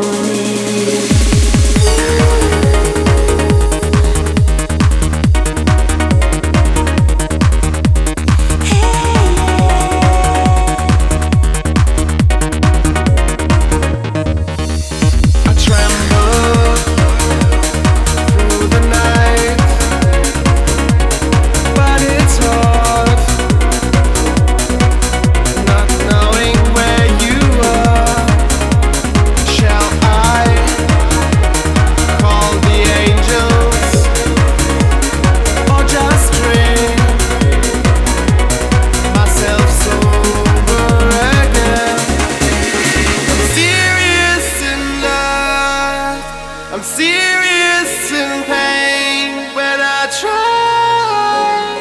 I'm serious in pain when I try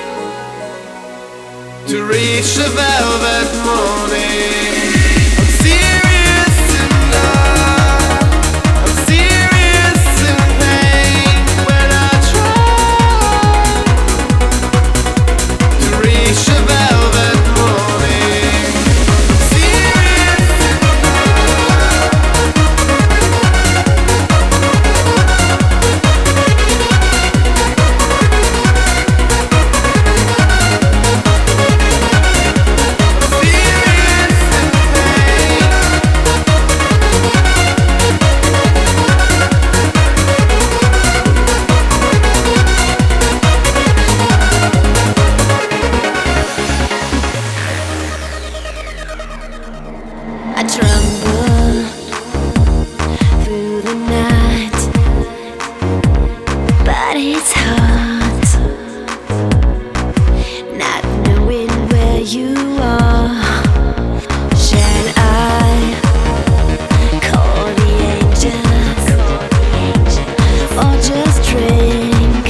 to reach the velvet morning. I'm serious in love. I'm serious in pain when I try to reach the velvet morning. I'm serious in I tremble through the night, but it's hard not knowing where you are. Shall I call the angels or just drink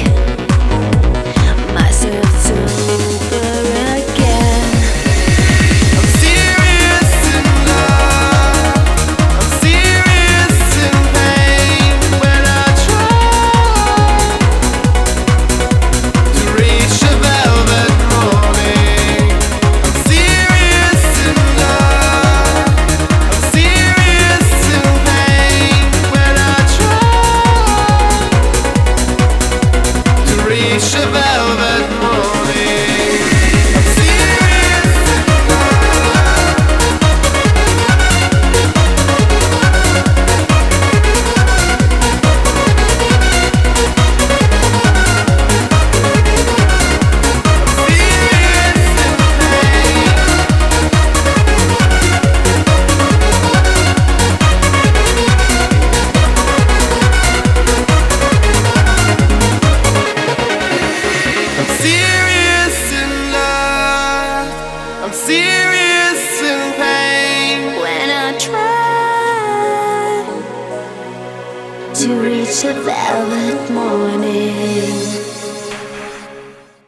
myself sober again? I'm serious in love. I'm serious in pain when I try to reach the velvet morning. I'm serious in love. I'm serious in pain when I try to reach the velvet morning. I'm serious in love. I'm serious in love. I'm serious in pain When I try to reach the velvet morning.